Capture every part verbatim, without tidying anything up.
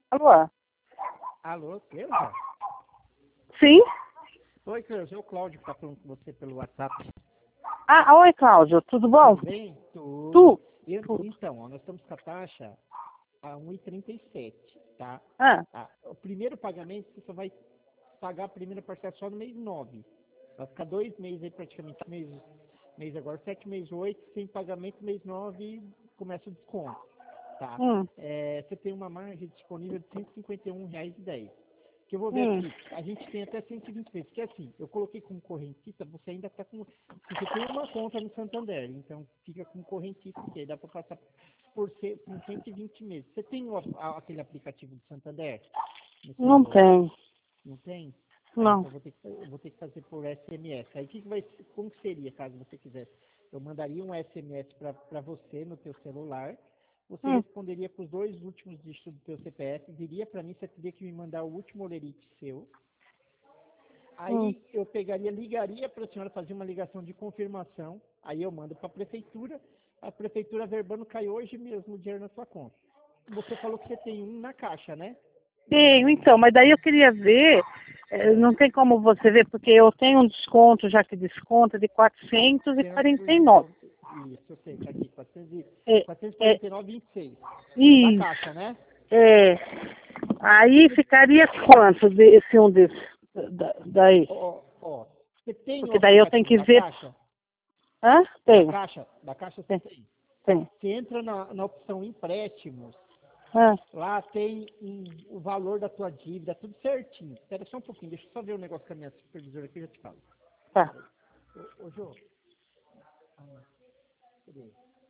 Alô? Alô, Cleusa? Sim? Oi, Cleusa, é o Cláudio que está falando com você pelo WhatsApp. Ah, oi, Cláudio, tudo bom? Tudo bem? Tu? Tudo. Eu- Tudo. então, ó, nós estamos com a taxa a um e trinta e sete, tá? Ah, Ah, o primeiro pagamento, você só vai pagar a primeira parcela só no mês nove. Vai ficar dois meses aí, praticamente, mês, mês agora, sete, mês oito, sem pagamento, mês nove começa o desconto, tá? hum, É, você tem uma margem disponível de cento e cinquenta e um reais e dez. Que eu vou ver hum, aqui, a gente tem até cento e vinte vezes, que é assim, eu coloquei como correntista, você ainda está com, você tem uma conta no Santander, então fica como correntista, que aí dá para passar por, ce- por cento e vinte meses. Você tem o, a- aquele aplicativo do Santander no seu não celular? tem, Não tem? Ah, não. então eu vou ter que, eu vou ter que fazer por S M S. Aí o que, que vai, como que seria, caso você quisesse? Eu mandaria um S M S para você no teu celular. Você Hum, responderia com os dois últimos dígitos do teu C P F, viria para mim, você teria que me mandar o último olerite seu. hum. Aí eu pegaria, ligaria para a senhora fazer uma ligação de confirmação. Aí eu mando para a prefeitura. A prefeitura verbando cai hoje mesmo o dinheiro na sua conta. Você falou que você tem um na caixa, né? Tenho, então, mas daí eu queria ver, eh, não tem como você ver, porque eu tenho um desconto, já que desconta, de quatrocentos e quarenta e nove. Isso, eu sei, tá aqui, quatrocentos e- É, é, quatrocentos e quarenta e nove vírgula vinte e seis. O da isso, caixa, né? é. Aí ficaria quanto desse um desses, da- daí? Ó, ó, você tem o Porque daí eu tenho aplicativo que da ver, caixa? hã? Da Tenho, caixa? Da caixa você tem, tem. tem. Você entra na, na opção empréstimos, Ah, lá tem um- o valor da tua dívida, tudo certinho. Espera só um pouquinho, deixa eu só ver o negócio com a minha supervisora aqui, eu já te falo. tá. Ô, ô Jô, ah, cadê?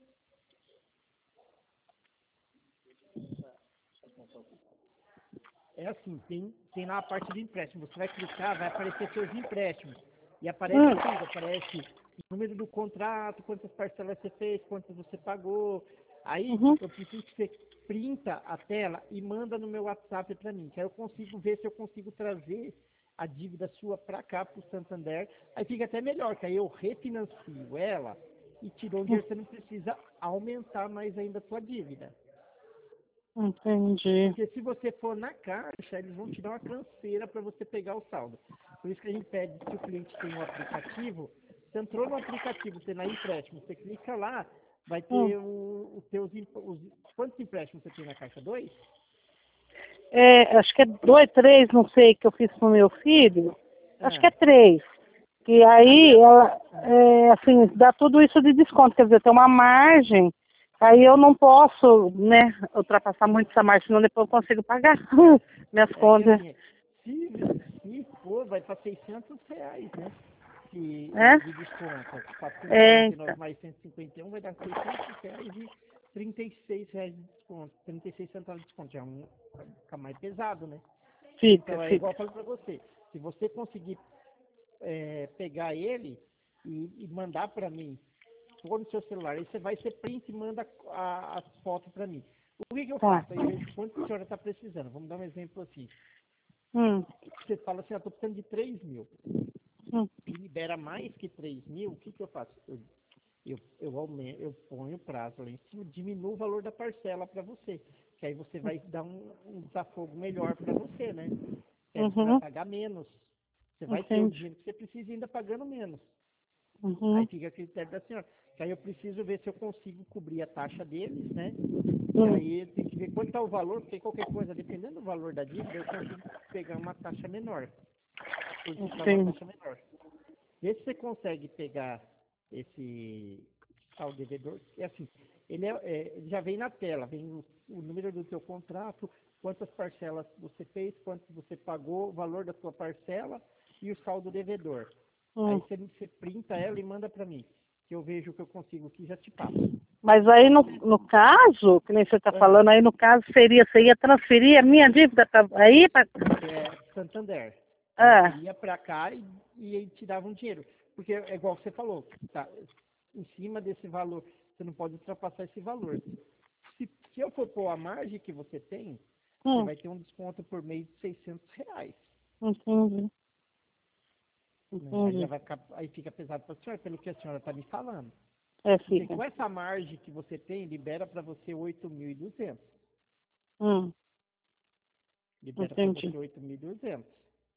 É assim, tem, tem lá a parte de empréstimo. Você vai clicar, vai aparecer seus empréstimos. E aparece Hum, tudo, aparece o número do contrato, quantas parcelas você fez, quantas você pagou. Aí uhum. eu preciso que você printa a tela e manda no meu WhatsApp para mim, que aí eu consigo ver se eu consigo trazer a dívida sua para cá, para o Santander. Aí fica até melhor, que aí eu refinancio ela e tirou o dinheiro, você não precisa aumentar mais ainda a sua dívida. Entendi. Porque se você for na caixa, eles vão te dar uma canseira para você pegar o saldo. Por isso que a gente pede, se o cliente tem um aplicativo, você entrou no aplicativo, você na empréstimo, você clica lá, vai Hum. ter o, os teus, imp- os, quantos empréstimos você tem na caixa? Dois? É, acho que é dois, três, não sei, que eu fiz com meu filho. Acho que é Ah, três. Que aí, aí a- ela, ah, é, assim, dá tudo isso de desconto, quer dizer, tem uma margem. Aí eu ah, não posso, né, ultrapassar muito essa margem, senão depois eu consigo pagar é, minhas é que contas. assim, se, se for, vai para seiscentos reais, né? Que, É? de desconto. quatrocentos e É, quarenta e nove então. mais cento e cinquenta e um vai dar seiscentos reais e trinta e seis reais de desconto. trinta e seis centavos de desconto. Já é um, fica mais pesado, né? Fica, Então é igual fica. eu falei para você. Se você conseguir é, pegar ele e, e mandar para mim, pôr no seu celular, aí você vai ser print e manda a- as fotos para mim. O que, que eu Tá. faço? Aí eu vejo quanto a senhora está precisando. Vamos dar um exemplo assim. Hum, Você fala assim, eu estou precisando de três mil. hum, E libera mais que três mil, o que, que eu faço? Eu, eu, eu, aumento, eu ponho o prazo lá em cima, diminuo o valor da parcela para você. Que aí você vai dar um, um desafogo melhor para você, né? Que aí você vai uhum, pagar menos. Você vai ter o entendi. dinheiro que você precisa ainda pagando menos. Aí Uhum, fica a critério da senhora. Que aí eu preciso ver se eu consigo cobrir a taxa deles, né? E hum, aí tem que ver quanto está o valor, porque qualquer coisa, dependendo do valor da dívida, eu consigo pegar uma taxa menor. Por ficar uma entendi. taxa menor. Vê se você consegue pegar esse saldo devedor. É assim, ele, é, é, ele já vem na tela, vem o, o número do teu contrato, quantas parcelas você fez, quanto você pagou, o valor da sua parcela e o saldo devedor. Aí Hum. você, você printa ela e manda para mim, que eu vejo o que eu consigo aqui e já te passo. Mas aí no, no caso, que nem você está Ah, falando, aí no caso seria, você ia transferir a minha dívida para aí para. é Santander. Ah, Transferia para cá e, e aí te dava um dinheiro. Porque é igual você falou, tá? Em cima desse valor, você não pode ultrapassar esse valor. Se, se eu for pôr a margem que você tem, você hum, vai ter um desconto por mês de seiscentos reais. entendi, Né? Aí já entendi. vai ficar, aí fica pesado para a senhora, pelo que a senhora está me falando. É, Porque fica. com essa margem que você tem, libera para você oito mil e duzentos. Hum, Libera para Entendi. você oito mil e duzentos.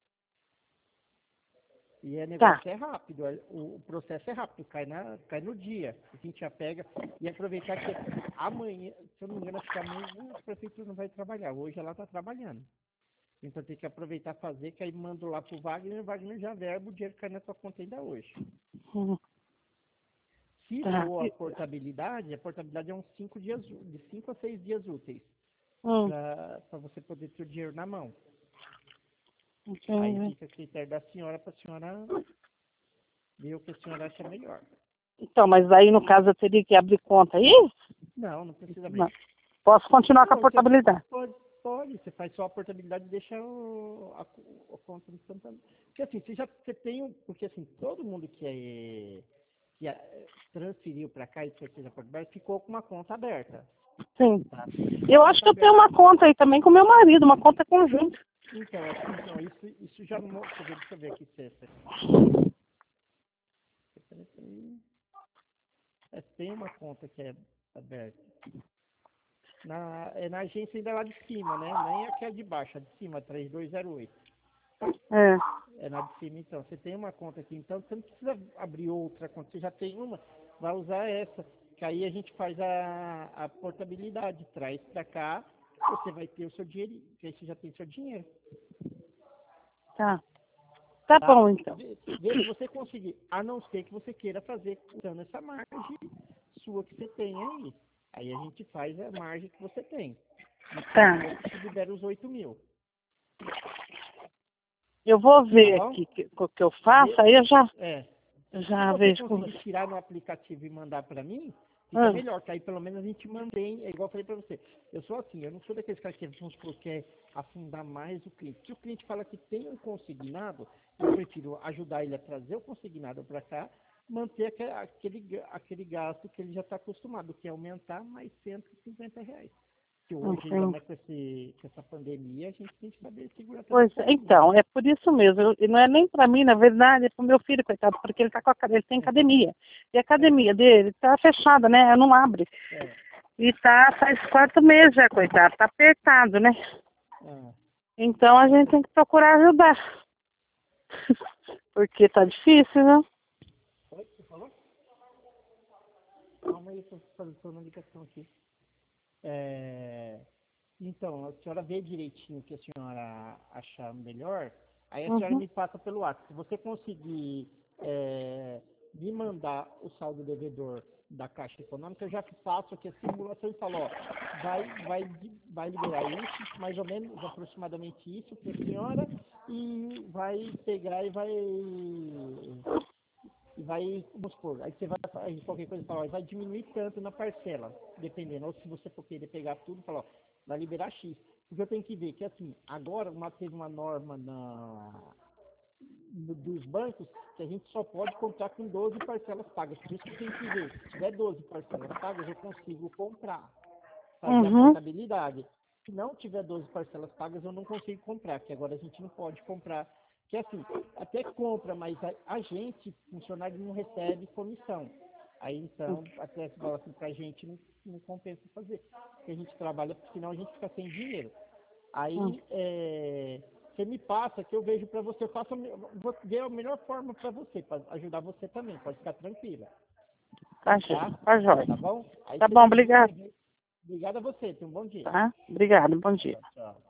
E é Tá. negócio é rápido, é- o o processo é rápido, cai, na, cai no dia. A gente já pega e aproveitar que amanhã, se eu não me engano, acho que amanhã a prefeitura não vai trabalhar. Hoje ela está trabalhando. Então tem que aproveitar fazer, que aí mando lá pro Wagner, o Wagner já verba, o dinheiro cai na sua conta ainda hoje. Hum, Se Tá. for a portabilidade, a portabilidade é uns cinco dias, ú- de cinco a seis dias úteis, Hum, para você poder ter o dinheiro na mão. Aí entendi. fica a critério da senhora para a senhora ver o que a senhora acha melhor. Então, mas aí no caso eu teria que abrir conta aí? Não, não precisa abrir. Não. Posso continuar com a Não, você portabilidade? pode, pode, você faz só a portabilidade e deixa o, a, a conta no Santander. Porque assim, você já você tem um, porque assim, todo mundo que, é, que é, transferiu para cá e fez a portabilidade ficou com uma conta aberta. Sim. Tá? Eu acho que eu tenho uma conta aí também com meu marido, uma conta conjunta. Então, assim, então isso, isso já mostra, deixa eu ver aqui se é. se é- é, tem uma conta que é aberta. Na, é na agência ainda lá de cima, né? Nem aqui é de baixo, a de cima, três dois zero oito. É. É na de cima, então. Você tem uma conta aqui, então você não precisa abrir outra conta. Você já tem uma, vai usar essa. Que aí a gente faz a, a portabilidade. Traz pra cá, você vai ter o seu dinheiro, que aí você já tem seu dinheiro. Tá. Tá Tá? bom, então. Vê, vê se você conseguir. A não ser que você queira fazer usando essa margem sua que você tem aí. Aí a gente faz a margem que você tem. E Tá. você libera os oito mil. Eu vou Tá ver bom? aqui que- o que eu faço, aí eu já, É. eu Se já você vejo com conseguir você. tirar no aplicativo e mandar para mim, fica Ah, melhor, que aí pelo menos a gente mantém, é igual eu falei para você. Eu sou assim, eu não sou daqueles caras que vamos supor, quer afundar mais o cliente. Se o cliente fala que tem um consignado, eu prefiro ajudar ele a trazer o consignado para cá, manter aque- aquele, aquele gasto que ele já está acostumado, que é aumentar mais cento e cinquenta reais. Que hoje, ainda enfim. mais com, esse, com essa pandemia, a gente tem que saber segurar também Pois um é, pouquinho. então, é por isso mesmo. Eu- e não é nem pra mim, na verdade, é pro meu filho, coitado, porque ele tá com a, ele tem É, academia. E a é, academia dele tá fechada, né? Não abre. é. E tá faz quatro meses já, coitado, tá apertado, né? Ah. Então a gente tem que procurar ajudar. Porque tá difícil, né? Oi, você falou? Calma aí, estou fazendo uma ligação aqui. É, então, a senhora vê direitinho o que a senhora achar melhor, aí a senhora Uhum. me passa pelo WhatsApp. Se você conseguir é, me mandar o saldo devedor da Caixa Econômica, eu já faço aqui a simulação e falo, ó, vai, vai, di- vai liberar isso, mais ou menos, aproximadamente isso para a senhora, e vai pegar e vai e vai, vamos supor, aí você vai, aí qualquer coisa fala, ó, vai diminuir tanto na parcela, dependendo, ou se você for querer pegar tudo, fala, ó, vai liberar X. Porque eu tenho que ver que, assim, agora uma, teve uma norma na, no- dos bancos que a gente só pode comprar com doze parcelas pagas. Por isso que eu tenho que ver, se tiver doze parcelas pagas, eu consigo comprar, fazer a Uhum. portabilidade. Se não tiver doze parcelas pagas, eu não consigo comprar, que agora a gente não pode comprar. Que assim, até compra, mas a, a gente, funcionário, não recebe comissão. Aí então, até se fala assim, pra gente não, não compensa fazer. Porque a gente trabalha, porque senão a gente fica sem dinheiro. Hum. Aí é, você me passa, que eu vejo para você, eu faço, a me- vou ver a melhor forma para você, para ajudar você também, pode ficar tranquila, Tá, tá? jo- tá jóia. Tá bom? Aí Tá você bom, me, você obrigado. vê. Obrigado a você, tenha um bom dia. Tá? Obrigado, bom dia. Tchau, tchau.